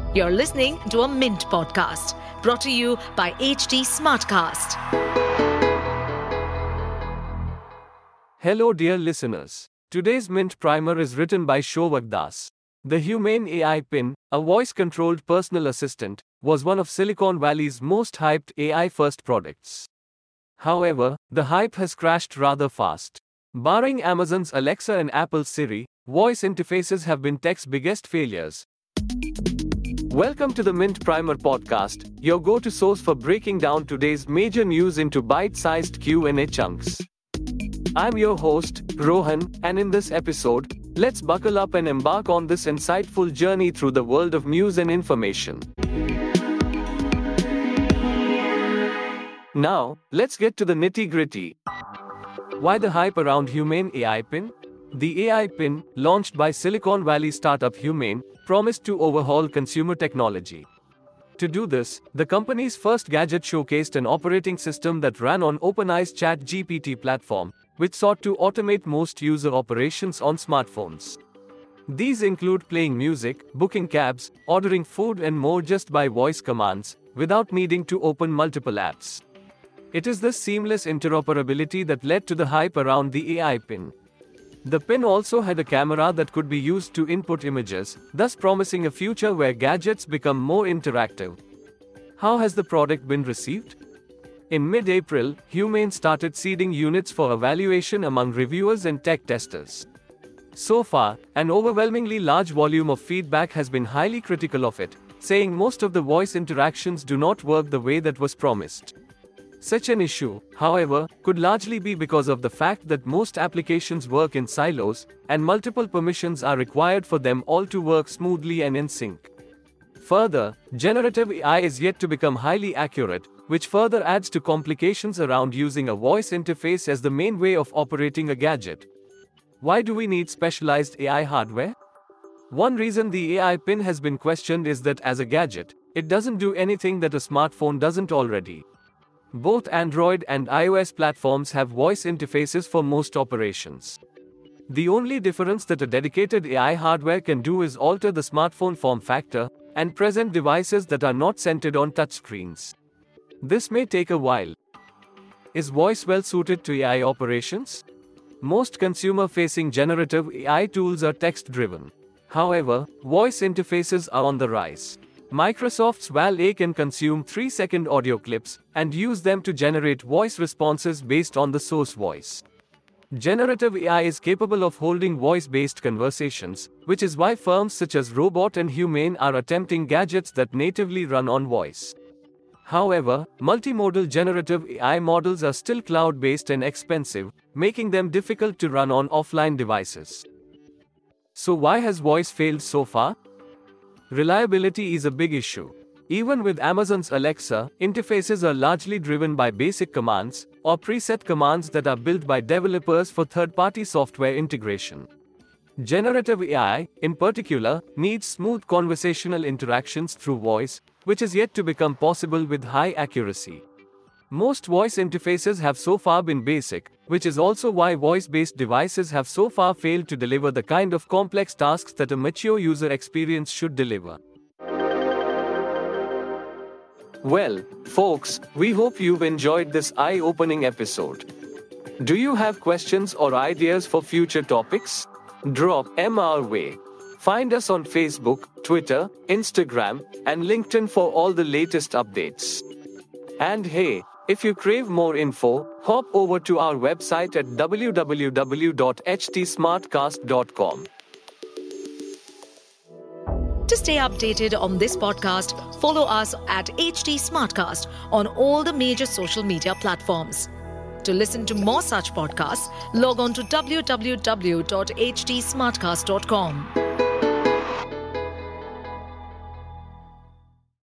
You're listening to a Mint podcast brought to you by HT Smartcast. Hello, dear listeners. Today's Mint Primer is written by Shouvak Das. The Humane AI Pin, a voice-controlled personal assistant, was one of Silicon Valley's most hyped AI-first products. However, the hype has crashed rather fast. Barring Amazon's Alexa and Apple's Siri, voice interfaces have been tech's biggest failures. Welcome to the Mint Primer podcast, your go-to source for breaking down today's major news into bite-sized Q&A chunks. I'm your host, Rohan, and in this episode, let's buckle up and embark on this insightful journey through the world of news and information. Now, let's get to the nitty-gritty. Why the hype around Humane AI Pin? The AI Pin, launched by Silicon Valley startup Humane, promised to overhaul consumer technology. To do this, the company's first gadget showcased an operating system that ran on OpenAI's ChatGPT platform, which sought to automate most user operations on smartphones. These include playing music, booking cabs, ordering food and more just by voice commands, without needing to open multiple apps. It is this seamless interoperability that led to the hype around the AI Pin. The pin also had a camera that could be used to input images, thus promising a future where gadgets become more interactive. How has the product been received? In mid-April, Humane started seeding units for evaluation among reviewers and tech testers. So far, an overwhelmingly large volume of feedback has been highly critical of it, saying most of the voice interactions do not work the way that was promised. Such an issue, however, could largely be because of the fact that most applications work in silos, and multiple permissions are required for them all to work smoothly and in sync. Further, generative AI is yet to become highly accurate, which further adds to complications around using a voice interface as the main way of operating a gadget. Why do we need specialized AI hardware? One reason the AI Pin has been questioned is that as a gadget, it doesn't do anything that a smartphone doesn't already. Both Android and iOS platforms have voice interfaces for most operations. The only difference that a dedicated AI hardware can do is alter the smartphone form factor and present devices that are not centered on touchscreens. This may take a while. Is voice well suited to AI operations? Most consumer-facing generative AI tools are text-driven. However, voice interfaces are on the rise. Microsoft's VAL-A can consume 3-second audio clips and use them to generate voice responses based on the source voice. Generative AI is capable of holding voice-based conversations, which is why firms such as Robot and Humane are attempting gadgets that natively run on voice. However, multimodal generative AI models are still cloud-based and expensive, making them difficult to run on offline devices. So why has voice failed so far? Reliability is a big issue. Even with Amazon's Alexa, interfaces are largely driven by basic commands, or preset commands that are built by developers for third-party software integration. Generative AI, in particular, needs smooth conversational interactions through voice, which is yet to become possible with high accuracy. Most voice interfaces have so far been basic, which is also why voice-based devices have so far failed to deliver the kind of complex tasks that a mature user experience should deliver. Well, folks, we hope you've enjoyed this eye-opening episode. Do you have questions or ideas for future topics? Drop them our way. Find us on Facebook, Twitter, Instagram, and LinkedIn for all the latest updates. And hey, if you crave more info, hop over to our website at www.htsmartcast.com. To stay updated on this podcast, follow us at HT Smartcast on all the major social media platforms. To listen to more such podcasts, log on to www.htsmartcast.com.